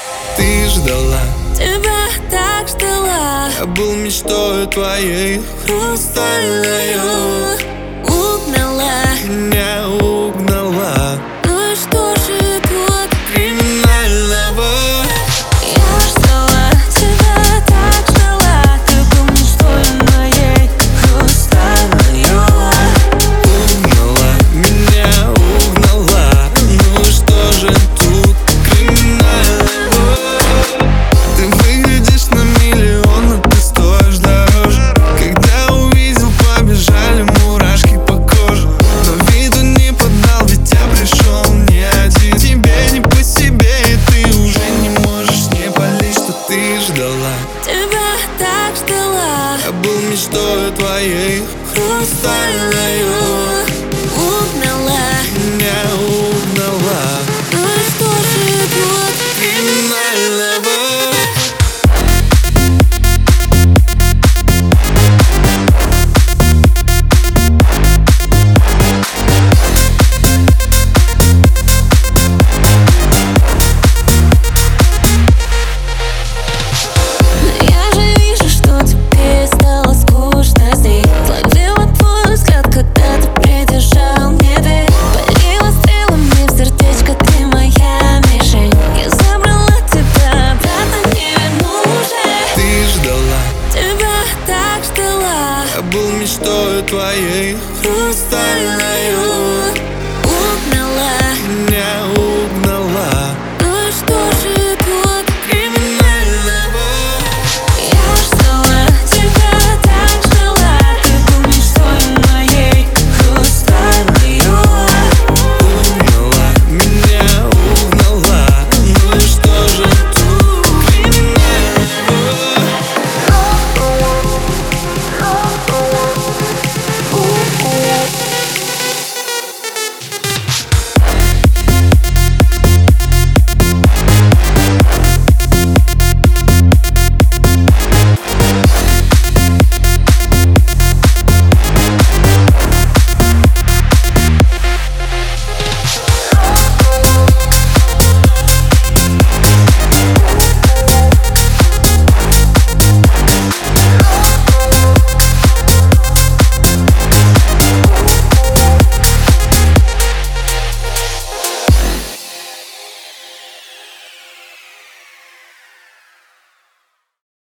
Ты ждала, тебя так ждала. я был мечтой твоей хрустальной. Угнала, Меня угнала. ну и что же тут Криминального. я ждала, тебя так ждала. Ты был мечтой моей хрустальной. Угнала, меня угнала. Ну и что же тут криминального? Ты выглядишь на миллион, но ты стоишь дороже. Когда увидел, побежали мурашки по коже. Но виду не подал, ведь я пришел не один. Тебе не по себе, и ты уже не можешь не палить, что ты ждала. Тебя так ждала, Я был мечтой твоей хрустальной. угнала, Меня угнала. ну и что же тут Криминального. я же вижу, что тебе стало скучно здесь. Ловила твой взгляд, когда ты придержал мне дверь. Полила стрелами в сердечко, ты моя мишень. Я забрала тебя, обратно не верну уже. Ты ждала, Тебя так ждала, я был мечтой твоей